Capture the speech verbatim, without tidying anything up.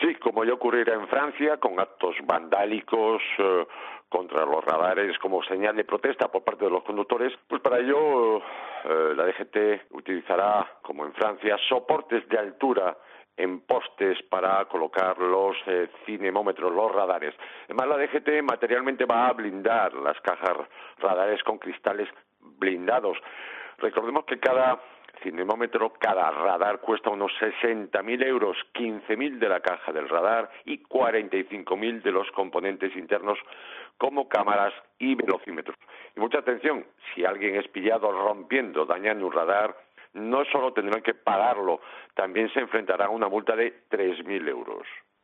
Sí, como ya ocurrirá en Francia, con actos vandálicos eh, contra los radares como señal de protesta por parte de los conductores, pues para ello eh, la D G T utilizará, como en Francia, soportes de altura en postes para colocar los eh, cinemómetros, los radares. Además, la D G T materialmente va a blindar las cajas radares con cristales blindados. Recordemos que cada cinemómetro, cada radar cuesta unos sesenta mil euros, quince mil de la caja del radar y cuarenta y cinco mil de los componentes internos como cámaras y velocímetros. Y mucha atención, si alguien es pillado rompiendo, dañando un radar, no solo tendrán que pagarlo, también se enfrentarán a una multa de tres mil euros.